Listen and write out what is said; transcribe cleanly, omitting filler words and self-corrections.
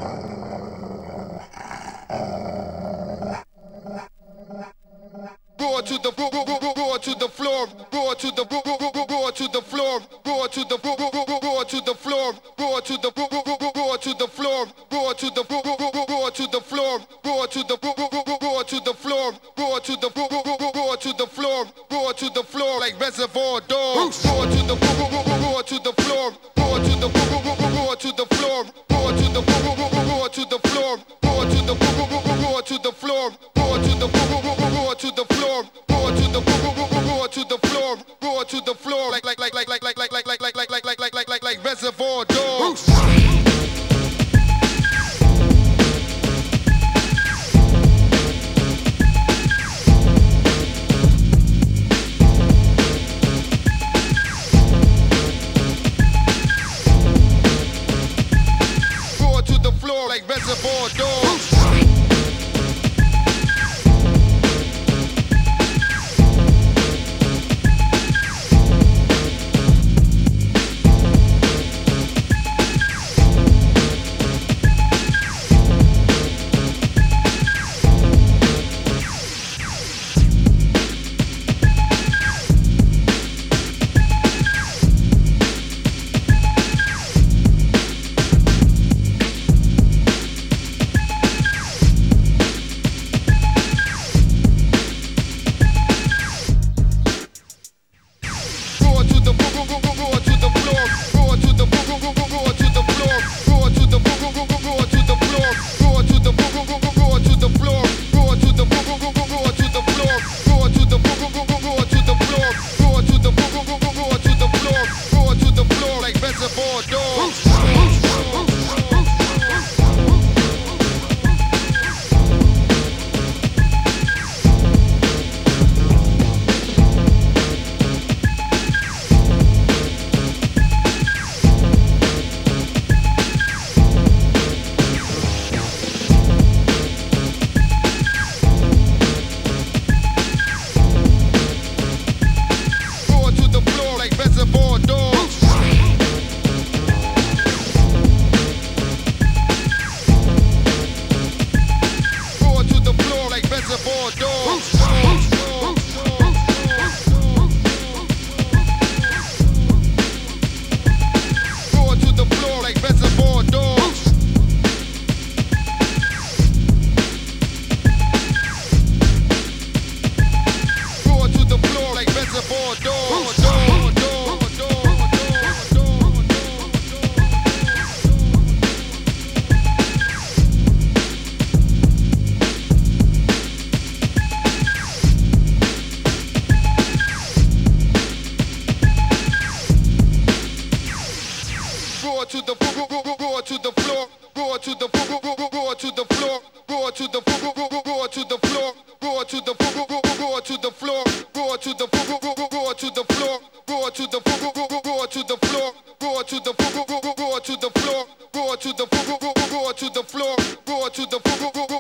Roar to the roar to the floor, roar to the roar to the floor, roar to the roar to the floor, roar to the roar to the floor, roar to the roar to the floor, roar to the roar to the floor, roar to the roar to the floor, roar to the floor like Reservoir Dogs. Roar to the roar to the floor, roar to the roar to the floor, roar to the roar to the floor, roar to the roar to the floor, roar to the roar to the floor, roar to the roar to the floor, roar to the floor like Reservoir Dogs. Like Reservoir Dogs. Roar to the roar to the floor, roar to the roar to the floor, roar to the roar to the floor, roar to the roar to the floor, roar to the roar to the floor, roar to the roar to the floor, roar to the roar to the floor, roar to the roar to the floor, roar to the